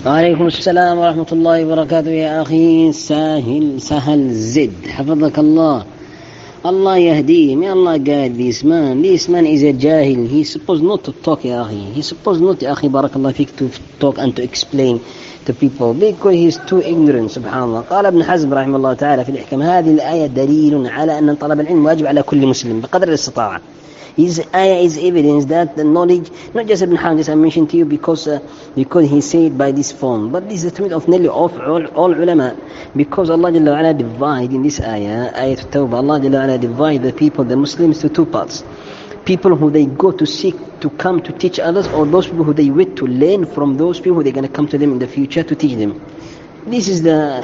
وعليكم السلام ورحمة الله وبركاته يا أخي سهل زد حفظك الله. Allah يهديه. May Allah guide this man. This man is a jahil. He's supposed not to talk يا أخي. He's supposed not يا أخي بارك الله فيك to talk and to explain to people because he's too ignorant. سبحان الله. قال ابن حزم رحمه الله تعالى في الإحكام هذه الآية دليل على أن طلب العلم واجب على كل مسلم بقدر الاستطاعة. His ayah is evidence that the knowledge, not just Ibn Hazm, I mentioned to you because he said by this form, but this is the truth of nearly all ulama, because Allah Jalla wa Ala divide in this ayah Tawbah, Allah Jalla wa Ala divide the people, the Muslims, to two parts. People who they go to seek to come to teach others, or those people who they wait to learn from those people who they're going to come to them in the future to teach them. This is the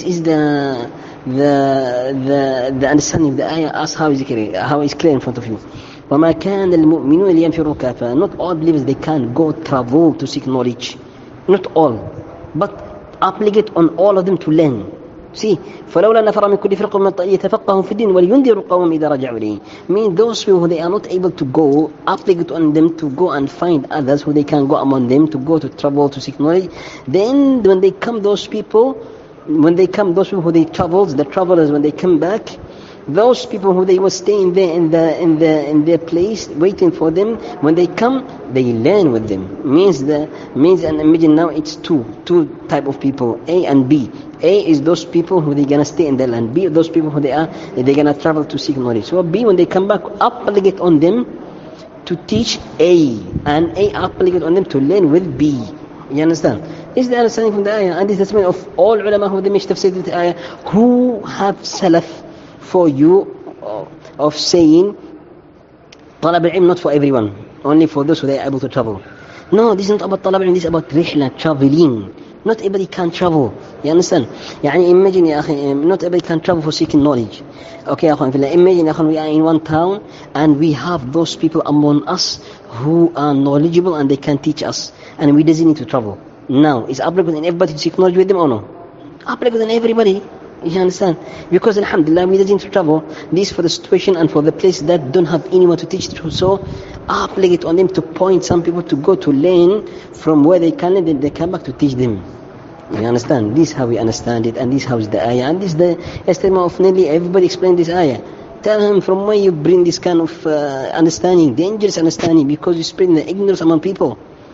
understanding of the ayah as how is clear in front of you. وَمَا كَانَ الْمُؤْمِنُونَ لِيَنْفِرُوا كَافَةً. Not all believers, they can't go travel to seek knowledge. Not all. But obligate on all of them to learn. See, فَلَوْلَا نَفَرَ مِنْ كُلِّ فِرْقٍ مِنْ طَائِفَةٍ يَتَفَقَّهُوا فِي الدِّينِ وَلِيُنْذِرُوا قَوْمَهُمْ إِذَا رَجَعُوا إِلَيْهِمْ. Mean those people who they are not able to go, obligate on them to go and find others who they can go among them to go to travel to seek knowledge. Then when they come, those people who they traveled, the travelers, when they come back, those people who they were staying there in their place waiting for them, when they come they learn with them. Means and imagine now it's two type of people, A and B. A is those people who they gonna stay in the land. B those people who they're gonna travel to seek knowledge. So B, when they come back, obligate on them to teach A, and A obligate on them to learn with B. You understand? This is the understanding from the ayah, and this is the statement of all ulama who they make tafsir to the ayah, who have salaf for you of saying طلب العلم not for everyone, only for those who they are able to travel. No, this is not about طلب العلم, this is about رحلة, traveling. Not everybody can travel. You understand? يعني imagine يا أخي, not everybody can travel for seeking knowledge. Okay يا أخوان, imagine يا أخوان, we are in one town and we have those people among us who are knowledgeable and they can teach us, and we doesn't need to travel. Now, is applicable in everybody to seek knowledge with them or no? Applicable in everybody. You understand? Because alhamdulillah we didn't travel. This for the situation and for the place that don't have anyone to teach to. So obligate on them to point some people to go to learn from where they can, and then they come back to teach them. You understand? This is how we understand it, and this is how is the ayah, and this is the estimate of nearly everybody explained this ayah. Tell him from where you bring this kind of understanding, dangerous understanding, because you spread the ignorance among people.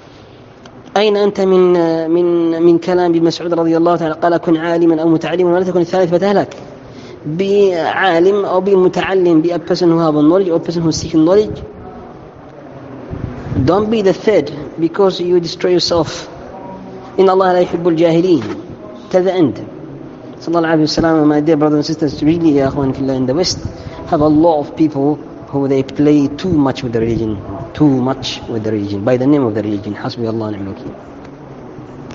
أين أنت من كلام ابن مسعود رضي الله تعالى قال كن عالما أو متعلما ولا تكن الثالث فتهلك. Be عالم أو be متعلم, be a person who have knowledge or a person who is seeking knowledge. Don't be the third, because you destroy yourself. إن الله لا يحب الجاهلين. Till the end. صلى الله عليه وسلم. My dear brothers and sisters, really يا أخوان في الله, in the West have a lot of people who they play too much with the religion, by the name of the religion. حسبي الله ونعم الوكيل.